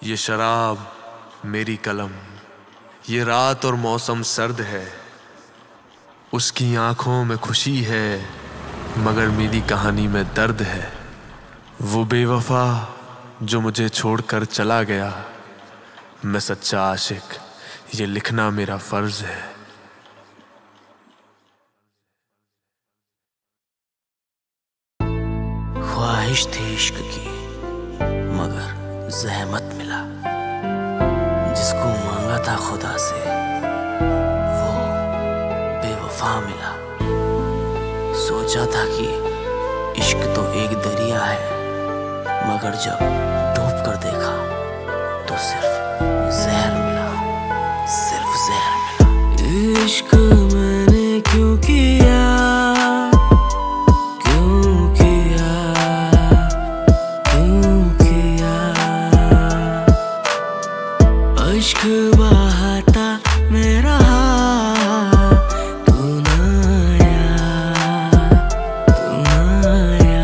ये शराब मेरी कलम, ये रात और मौसम सर्द है। उसकी आंखों में खुशी है मगर मेरी कहानी में दर्द है। वो बेवफा जो मुझे छोड़कर चला गया, मैं सच्चा आशिक, ये लिखना मेरा फर्ज है। ख्वाहिश थी इश्क की मगर ज़हमत मिला, जिसको मांगा था खुदा से वो बेवफा मिला। सोचा था कि इश्क तो एक दरिया है, मगर जब डूब कर देखा तो सिर्फ जहर मिला, सिर्फ जहर मिला। इश्क मैंने क्यों किया, इश्क बहाता मैं रहा, तू ना आया।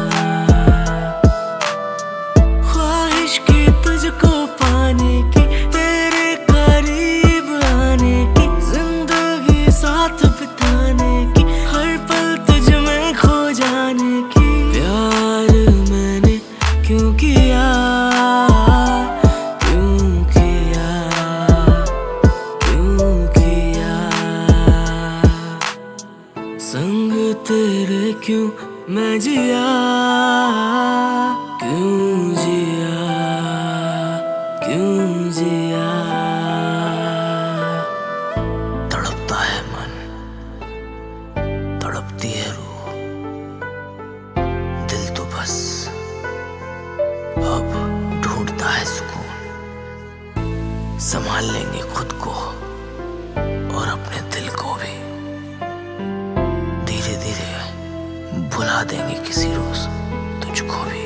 ख्वाहिश की तुझको पाने की, तेरे करीब आने की, जिंदगी साथ बिताने की, हर पल तुझ में खो जाने की। प्यार मैंने क्यों किया, संग तेरे क्यों मैं जिया, क्यों जिया, क्यों जिया। तड़पता है मन, तड़पती है रूह, दिल तो बस अब ढूंढता है सुकून। संभाल लेंगे खुद को और अपने दिल को भी, धीरे धीरे भुला देंगे किसी रोज तुझको भी।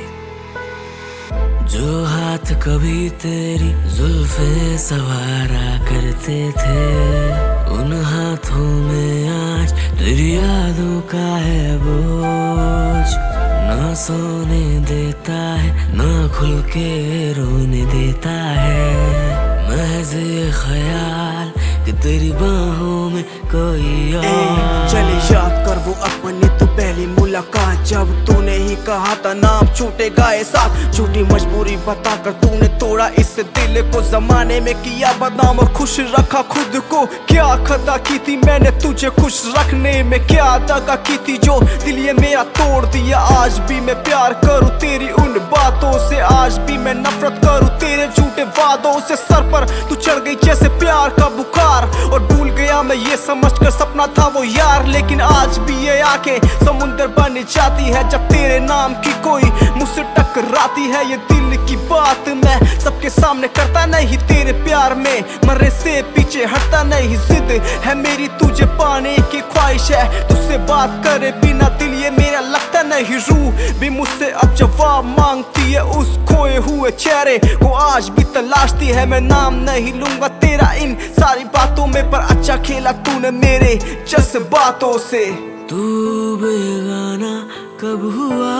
जो हाथ कभी तेरी जुल्फे सवारा करते थे, उन हाथों में आज तेरी यादों का है बोझ। ना सोने देता है, ना खुल के रोने देता है, महज ये ख्याल कि तेरी बाहों में कोई और। चले याद कर वो अपनी तो पहली मुलाकात, जब तूने ही कहा था नाम छूटेगा ये साथ। झूठी मजबूरी बताकर तूने तोड़ा इस दिल को, जमाने में किया बदनाम और खुश रखा खुद को। क्या खता की थी मैंने तुझे खुश रखने में, क्या दगा की थी जो दिल ये मेरा तोड़ दिया। आज भी मैं प्यार करूं तेरी उन बातों से, आज भी मैं नफरत करूं तेरे झूठे वादों से। सर पर तू चढ़ गई जैसे प्यार का बुखार, और भूल गया मैं ये समझकर सपना था वो यार। लेकिन आज भी ये आंखें समुंदर बन जाती है जब तेरे नाम की कोई मुझसे टकराती है। ये दिल की बात मैं सबके सामने करता नहीं, तेरे प्यार में मरने से पीछे हटता नहीं। जिद है मेरी तुझे पाने की ख्वाहिश है, तुझसे बात करे बिना दिल ये मेरा लगता नहीं। रूह भी मुझसे अब जवाब मांगती है, उस खोए हुए चेहरे को आज भी तलाशती है। मैं नाम नहीं लूंगा तेरा इन सारी बातों में, पर अच्छा खेला तूने मेरे जज्बातों से। तू बेगाना कब हुआ,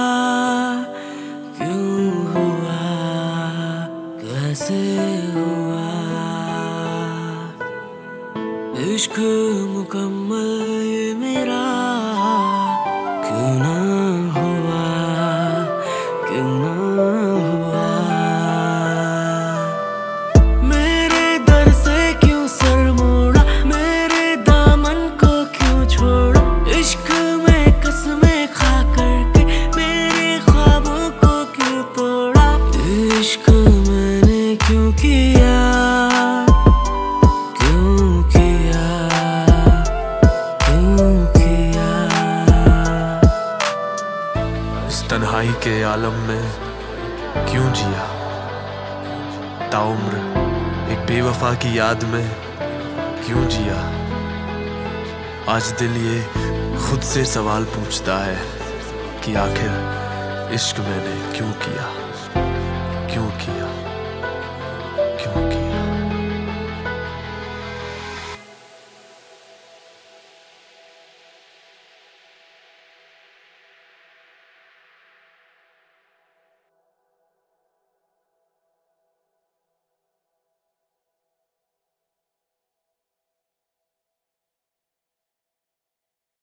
क्यों हुआ, कैसे हुआ। इश्क मुकम्मल ये मेरा क्यों ना हुआ, क्यों ना हुआ। मेरे दर से क्यों सर मोड़ा, मेरे दामन को क्यों छोड़ा। इश्क में कसमें खा करके मेरे ख्वाबों को क्यों तोड़ा। इश्क मैंने क्यों किया, क्यों किया, क्यों किया। इस तन्हाई के आलम में क्यों जिया, ताउम्र एक बेवफा की याद में क्यों जिया। आज दिल ये खुद से सवाल पूछता है कि आखिर इश्क मैंने क्यों किया, क्यों किया।